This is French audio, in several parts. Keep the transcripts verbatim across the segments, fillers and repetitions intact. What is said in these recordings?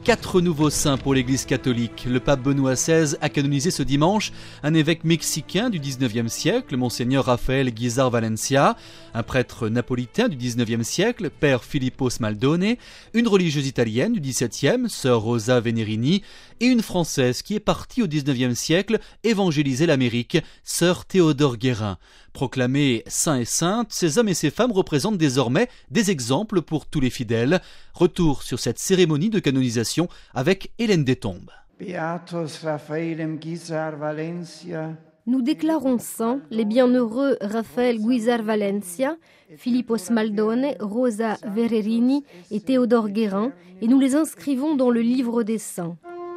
Quatre nouveaux saints pour l'Église catholique. Le pape Benoît seize a canonisé ce dimanche un évêque mexicain du dix-neuvième siècle, Monseigneur Rafael Guizar Valencia, un prêtre napolitain du dix-neuvième siècle, Père Filippo Smaldone, une religieuse italienne du dix-septième, Sœur Rosa Venerini, et une Française qui est partie au dix-neuvième siècle évangéliser l'Amérique, Sœur Théodore Guérin. Proclamés saints et saintes, ces hommes et ces femmes représentent désormais des exemples pour tous les fidèles. Retour sur cette cérémonie de canonisation avec Hélène Détombe. Beatus Raphaelem Guizar Valencia. Nous déclarons saints les bienheureux Raphaël Guizar Valencia, Filippo Smaldone, Rosa Venerini et Théodore Guérin, et nous les inscrivons dans le livre des saints.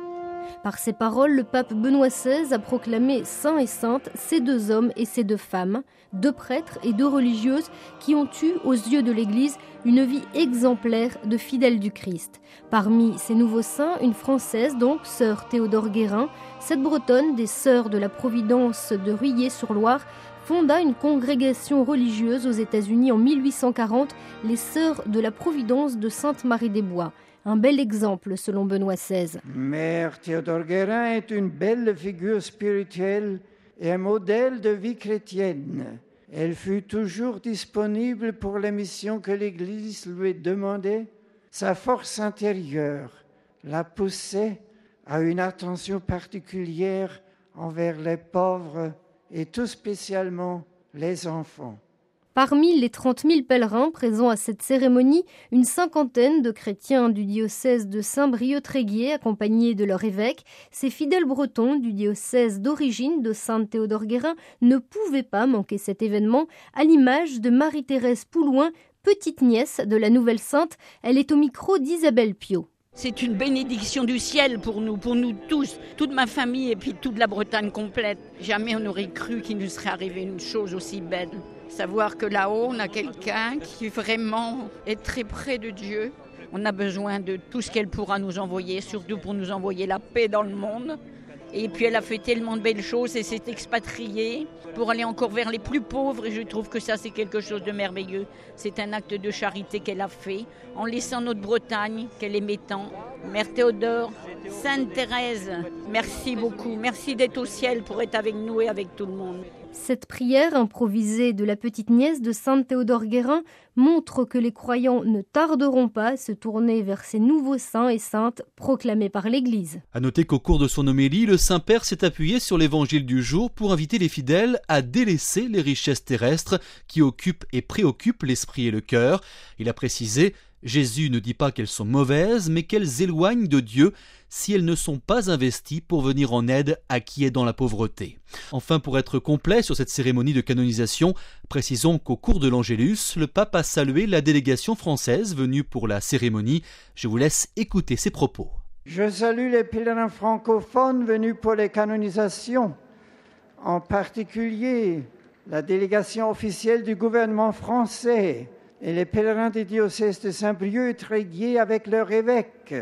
Par ces paroles, le pape Benoît seize a proclamé saints et saintes ces deux hommes et ces deux femmes, deux prêtres et deux religieuses qui ont eu, aux yeux de l'Église, une vie exemplaire de fidèles du Christ. Parmi ces nouveaux saints, une Française donc, sœur Théodore Guérin, cette Bretonne des Sœurs de la Providence de Ruillé-sur-Loire, fonda une congrégation religieuse aux États-Unis en mille huit cent quarante, les Sœurs de la Providence de Sainte-Marie-des-Bois. Un bel exemple selon Benoît seize. Mère Théodore Guérin est une belle figure spirituelle et un modèle de vie chrétienne. Elle fut toujours disponible pour les missions que l'Église lui demandait. Sa force intérieure la poussait à une attention particulière envers les pauvres et tout spécialement les enfants. Parmi les trente mille pèlerins présents à cette cérémonie, une cinquantaine de chrétiens du diocèse de Saint-Brieuc-Tréguier accompagnés de leur évêque, ces fidèles bretons du diocèse d'origine de Sainte-Théodore-Guérin ne pouvaient pas manquer cet événement, à l'image de Marie-Thérèse Poulouin, petite nièce de la nouvelle sainte. Elle est au micro d'Isabelle Piot. C'est une bénédiction du ciel pour nous, pour nous tous, toute ma famille et puis toute la Bretagne complète. Jamais on n'aurait cru qu'il nous serait arrivé une chose aussi belle. Savoir que là-haut, on a quelqu'un qui vraiment est très près de Dieu. On a besoin de tout ce qu'elle pourra nous envoyer, surtout pour nous envoyer la paix dans le monde. Et puis elle a fait tellement de belles choses et s'est expatriée pour aller encore vers les plus pauvres. Et je trouve que ça, c'est quelque chose de merveilleux. C'est un acte de charité qu'elle a fait en laissant notre Bretagne, qu'elle aimait tant. Mère Théodore, Sainte Thérèse, merci beaucoup. Merci d'être au ciel pour être avec nous et avec tout le monde. Cette prière improvisée de la petite nièce de Sainte Théodore Guérin montre que les croyants ne tarderont pas à se tourner vers ces nouveaux saints et saintes proclamés par l'Église. À noter qu'au cours de son homélie, le Saint-Père s'est appuyé sur l'évangile du jour pour inviter les fidèles à délaisser les richesses terrestres qui occupent et préoccupent l'esprit et le cœur. Il a précisé: Jésus ne dit pas qu'elles sont mauvaises, mais qu'elles éloignent de Dieu si elles ne sont pas investies pour venir en aide à qui est dans la pauvreté. Enfin, pour être complet sur cette cérémonie de canonisation, précisons qu'au cours de l'Angélus, le pape a salué la délégation française venue pour la cérémonie. Je vous laisse écouter ses propos. Je salue les pèlerins francophones venus pour les canonisations, en particulier la délégation officielle du gouvernement français et les pèlerins des diocèses de Saint-Brieuc-Tréguier avec leur évêque.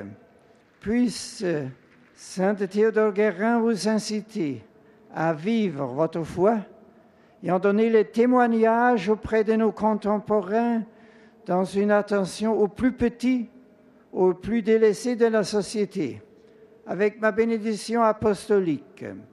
Puisse Sainte Théodore Guérin vous inciter à vivre votre foi et en donner les témoignages auprès de nos contemporains dans une attention aux plus petits, aux plus délaissés de la société. Avec ma bénédiction apostolique,